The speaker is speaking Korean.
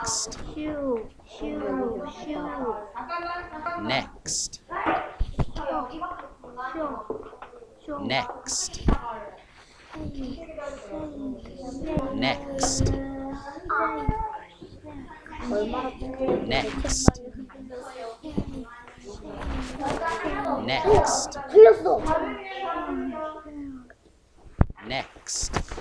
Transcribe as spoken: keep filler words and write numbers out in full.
Next. 슈, 슈, 슈. Next. 쇼, 쇼. Next. 세이, 세이, Next. 얼마나 Next. Next. 틀렸어. Next.